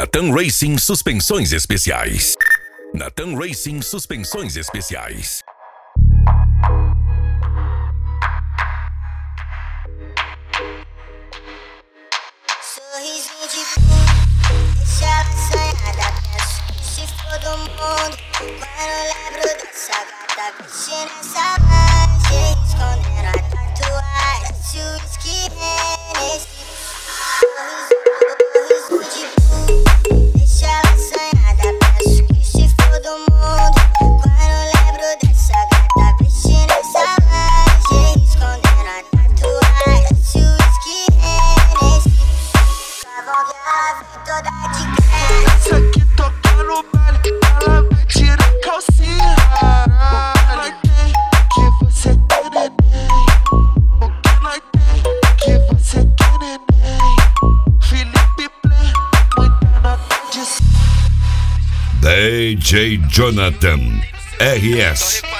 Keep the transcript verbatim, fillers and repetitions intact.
Natan Racing Suspensões Especiais. Natan Racing Suspensões Especiais. Sorrisinho de fundo, deixa ela assanhada. Penso que se for do mundo, quando lembro dessa gata vestindo essa lingerie, escondendo a tatuagem, se o whisky Hennessy. Sorrisinho de fundo, deixa ela assanhada. Penso que se for do mundo, quando lembro dessa gata vestindo essa lingerie, escondendo a tatuagem, se o whisky Hennessy. Toda de creme. Essa aqui toca no baile, ela vai tirar calcinha. O que nós tem que você quer neném? O que nós tem que você quer neném? Felipe Play, muita nota de D J Jonathan R S